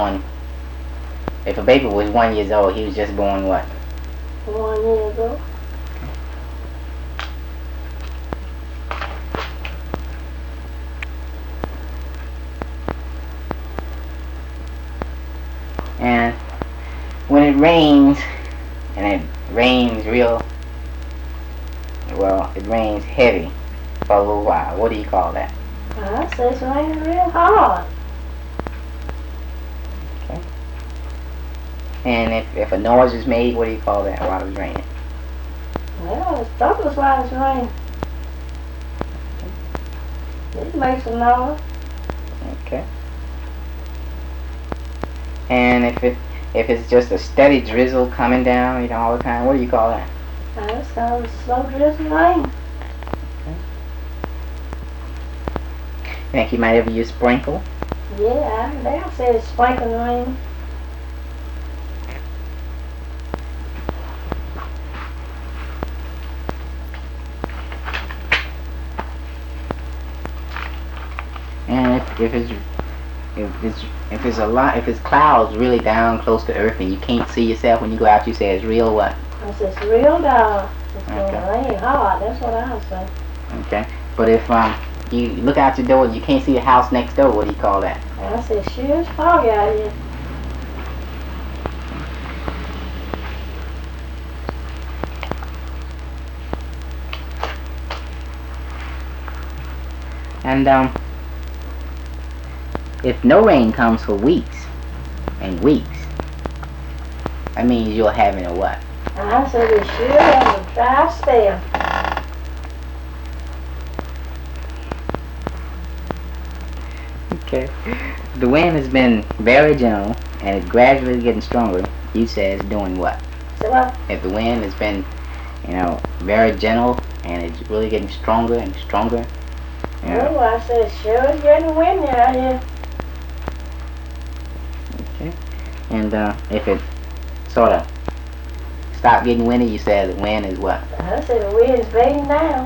born, if a baby was 1 year old, he was just born what? 1 year ago. And when it rains, and it rains it rains heavy for a little while. What do you call that? I say it's raining real hard. Okay. And if a noise is made, what do you call that while it's raining? Well, it's Douglas while it's raining. It makes a noise. Okay. And if it's just a steady drizzle coming down, all the time, what do you call that? That sounds slow drizzling rain. You think you might ever use sprinkle? Yeah, they'll say it's sprinkling rain. And if it's clouds really down close to Earth and you can't see yourself when you go out, you say it's real what? I say it's real dark. It's Okay. going to rain hard. That's what I say. Okay. But if you look out your door and you can't see the house next door, what do you call that? And I say sure it's foggy out here. And if no rain comes for weeks and weeks, that means you're having a what? And I say they sure have a dry spell. Okay. The wind has been very gentle and it's gradually getting stronger. You say it's doing what? So what? If the wind has been, very gentle and it's really getting stronger and stronger. Oh, I say sure it's getting windy out here. Okay. And if it sort of stop getting windy, you say the wind is what? I say the wind's fading down.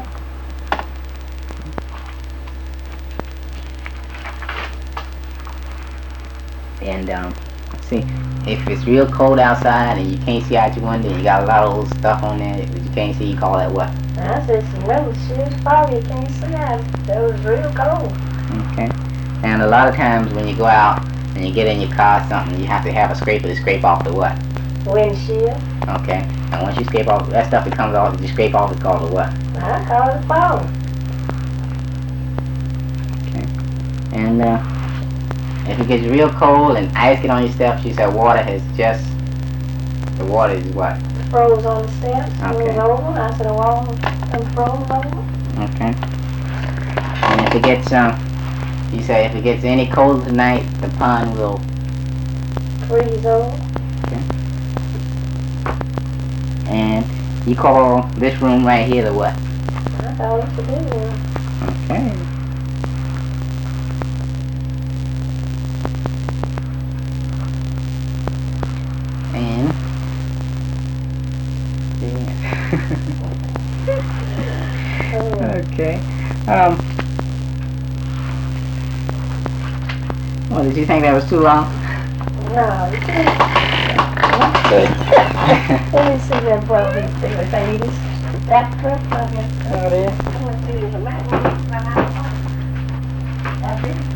And let's see, if it's real cold outside and you can't see out your window, you got a lot of old stuff on there that you can't see, you call that what? I say some weather sure it's foggy. You can't see out. That was real cold. Okay. And a lot of times when you go out and you get in your car or something, you have to have a scraper to scrape off the what? Windshield. Okay. And once you scrape off that stuff that comes off, that you scrape off, it's called a what? I call it fog. Okay. And if it gets real cold and ice get on your steps, you say the water is what? Froze on the steps. Okay. Froze over. I said the wall and froze over. Okay. And if it gets you say if it gets any colder tonight, the pond will Freeze over. Okay. And you call this room right here the what? I thought it was a big one. Okay. And okay. Well, did you think that was too long? No, you can't. Good. Let me see that brother thing with babies. That truck, I guess. Oh, it is. I want to see the man. That's it.